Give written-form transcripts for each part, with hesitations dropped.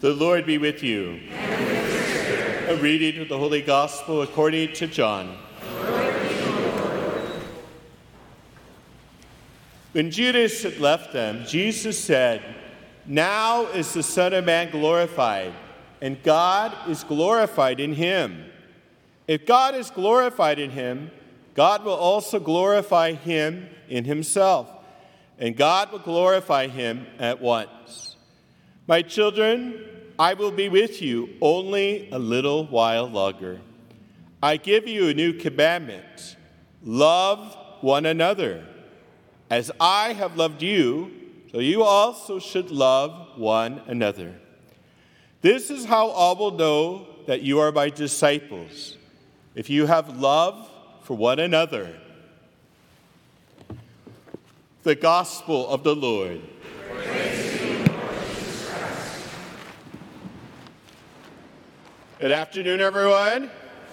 The Lord be with you. A reading of the Holy Gospel according to John. When Judas had left them, Jesus said, "Now is the Son of Man glorified, and God is glorified in him. If God is glorified in him, God will also glorify him in himself, and God will glorify him at once. My children, I will be with you only a little while longer. I give you a new commandment: love one another. As I have loved you, so you also should love one another. This is how all will know that you are my disciples, if you have love for one another." The Gospel of the Lord. Good afternoon, everyone.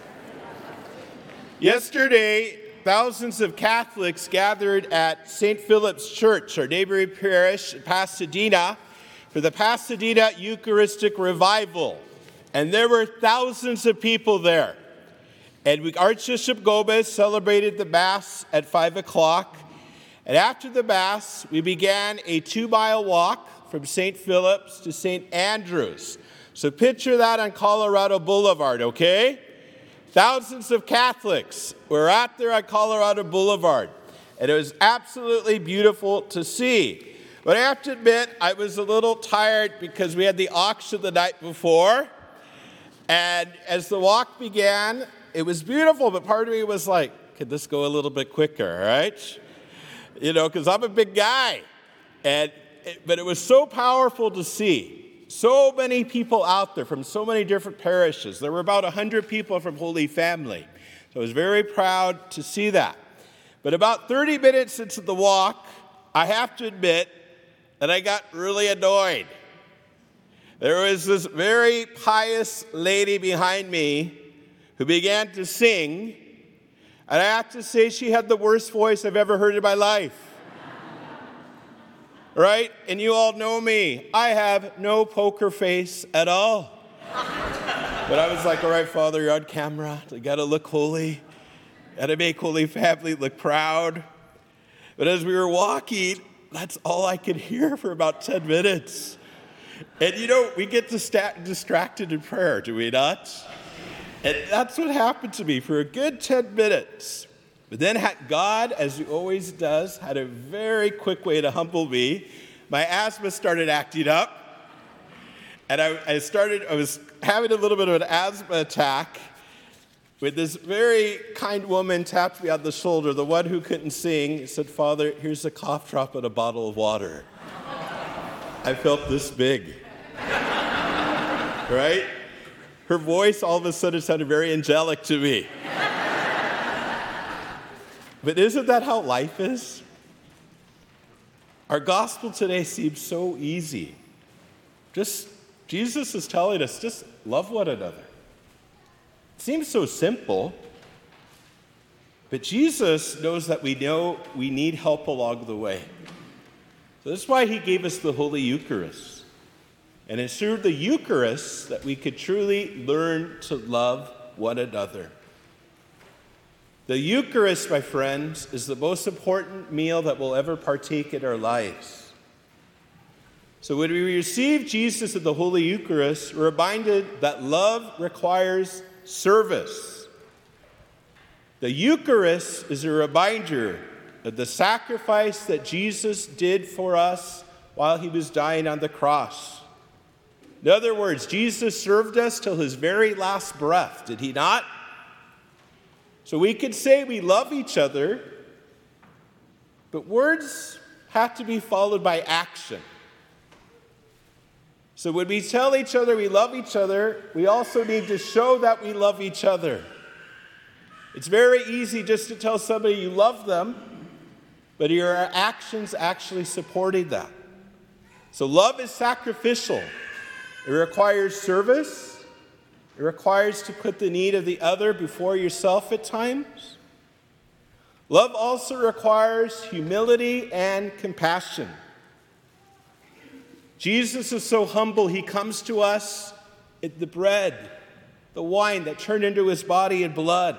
Yesterday, thousands of Catholics gathered at St. Philip's Church, our neighboring parish in Pasadena, for the Pasadena Eucharistic Revival. And there were thousands of people there. And Archbishop Gomez celebrated the Mass at 5 o'clock. And after the Mass, we began a 2-mile walk from St. Philip's to St. Andrews. So picture that on Colorado Boulevard, okay? Thousands of Catholics were out there on Colorado Boulevard, and it was absolutely beautiful to see. But I have to admit, I was a little tired because we had the auction the night before, and as the walk began, it was beautiful, but part of me was like, could this go a little bit quicker, all right? You know, because I'm a big guy, but it was so powerful to see. So many people out there from so many different parishes. There were about 100 people from Holy Family. So I was very proud to see that. But about 30 minutes into the walk, I have to admit that I got really annoyed. There was this very pious lady behind me who began to sing, and I have to say she had the worst voice I've ever heard in my life. Right? And you all know me. I have no poker face at all. But I was like, all right, Father, you're on camera. You got to look holy. Got to make Holy Family look proud. But as we were walking, that's all I could hear for about 10 minutes. And you know, we get distracted in prayer, do we not? And that's what happened to me for a good 10 minutes. But then God, as he always does, had a very quick way to humble me. My asthma started acting up. And I was having a little bit of an asthma attack when this very kind woman tapped me on the shoulder, the one who couldn't sing, said, "Father, here's a cough drop and a bottle of water." I felt this big. Right? Her voice all of a sudden sounded very angelic to me. But isn't that how life is? Our gospel today seems so easy. Jesus is telling us, just love one another. It seems so simple, but Jesus knows that we need help along the way. So that's why he gave us the Holy Eucharist. And it's through the Eucharist that we could truly learn to love one another. The Eucharist, my friends, is the most important meal that we'll ever partake in our lives. So when we receive Jesus at the Holy Eucharist, we're reminded that love requires service. The Eucharist is a reminder of the sacrifice that Jesus did for us while he was dying on the cross. In other words, Jesus served us till his very last breath, did he not? So we could say we love each other, but words have to be followed by action. So when we tell each other we love each other, we also need to show that we love each other. It's very easy just to tell somebody you love them, but your actions actually supporting that. So love is sacrificial. It requires service. It requires to put the need of the other before yourself at times. Love also requires humility and compassion. Jesus is so humble, he comes to us in the bread, the wine that turned into his body and blood.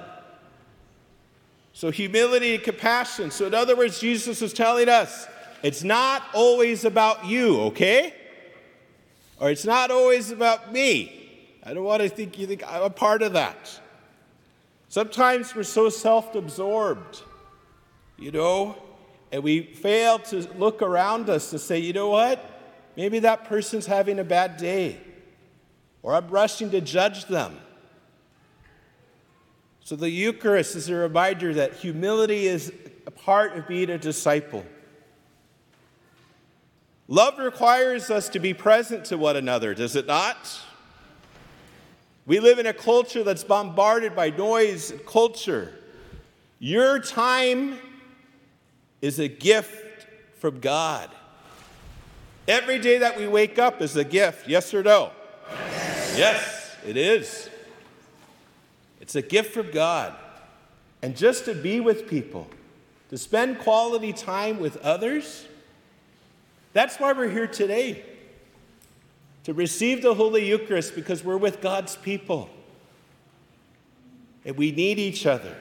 So humility and compassion. So in other words, Jesus is telling us, it's not always about you, okay? Or it's not always about me. I don't want to think you think I'm a part of that. Sometimes we're so self-absorbed, and we fail to look around us to say, you know what? Maybe that person's having a bad day, or I'm rushing to judge them. So the Eucharist is a reminder that humility is a part of being a disciple. Love requires us to be present to one another, does it not? We live in a culture that's bombarded by noise and culture. Your time is a gift from God. Every day that we wake up is a gift, yes or no? Yes, it is. It's a gift from God. And just to be with people, to spend quality time with others, that's why we're here today. To receive the Holy Eucharist, because we're with God's people. And we need each other.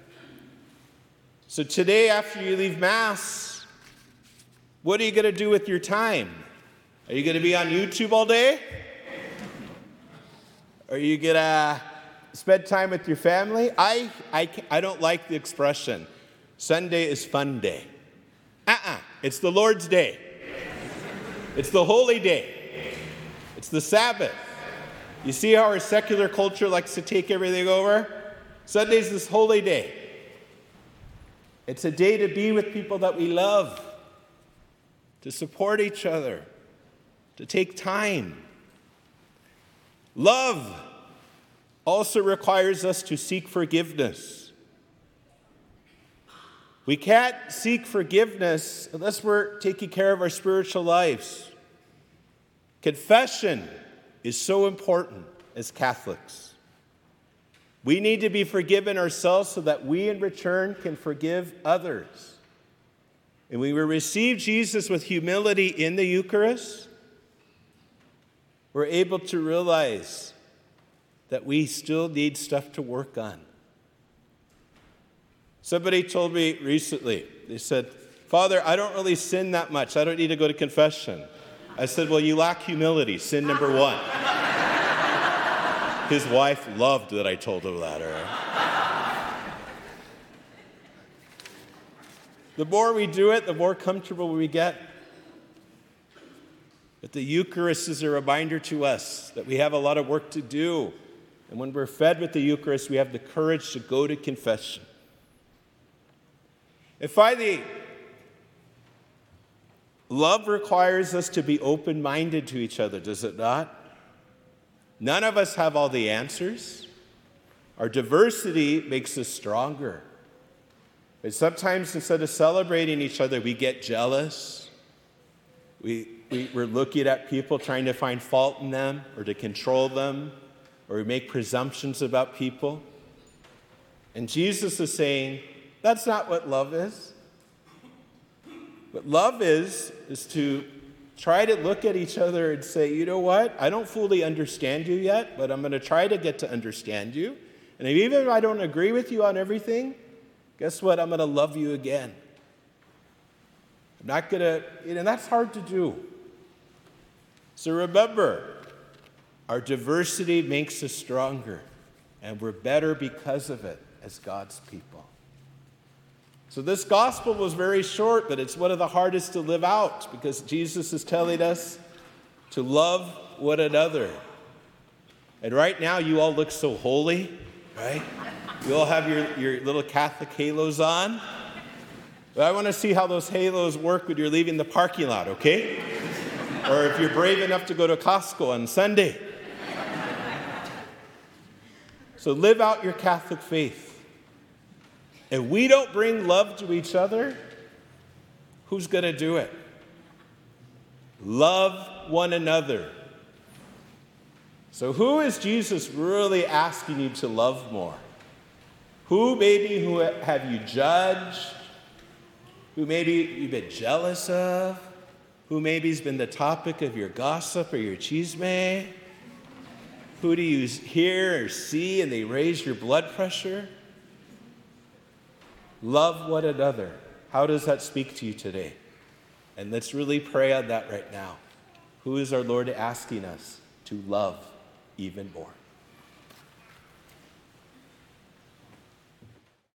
So today, after you leave Mass, what are you going to do with your time? Are you going to be on YouTube all day? Are you going to spend time with your family? I don't like the expression, Sunday is fun day. It's the Lord's day. It's the holy day. It's the Sabbath. You see how our secular culture likes to take everything over? Sunday's this holy day. It's a day to be with people that we love, to support each other, to take time. Love also requires us to seek forgiveness. We can't seek forgiveness unless we're taking care of our spiritual lives. Confession is so important as Catholics. We need to be forgiven ourselves so that we in return can forgive others. And when we receive Jesus with humility in the Eucharist, we're able to realize that we still need stuff to work on. Somebody told me recently, they said, Father, I don't really sin that much. I don't need to go to confession. I said, well, you lack humility, sin number one. His wife loved that I told him that. The more we do it, the more comfortable we get. But the Eucharist is a reminder to us that we have a lot of work to do. And when we're fed with the Eucharist, we have the courage to go to confession. And finally, love requires us to be open-minded to each other, does it not? None of us have all the answers. Our diversity makes us stronger. But sometimes instead of celebrating each other, we get jealous. We're looking at people trying to find fault in them or to control them, or we make presumptions about people. And Jesus is saying, that's not what love is. What love is to try to look at each other and say, you know what? I don't fully understand you yet, but I'm going to try to get to understand you. And even if I don't agree with you on everything, guess what? I'm going to love you again. I'm not going to, that's hard to do. So remember, our diversity makes us stronger, and we're better because of it as God's people. So this gospel was very short, but it's one of the hardest to live out because Jesus is telling us to love one another. And right now, you all look so holy, right? You all have your little Catholic halos on. But I want to see how those halos work when you're leaving the parking lot, okay? Or if you're brave enough to go to Costco on Sunday. So live out your Catholic faith. If we don't bring love to each other, who's going to do it? Love one another. So who is Jesus really asking you to love more? Who have you judged? Who maybe you've been jealous of? Who maybe's been the topic of your gossip or your chisme? Who do you hear or see and they raise your blood pressure? Love one another. How does that speak to you today? And let's really pray on that right now. Who is our Lord asking us to love even more?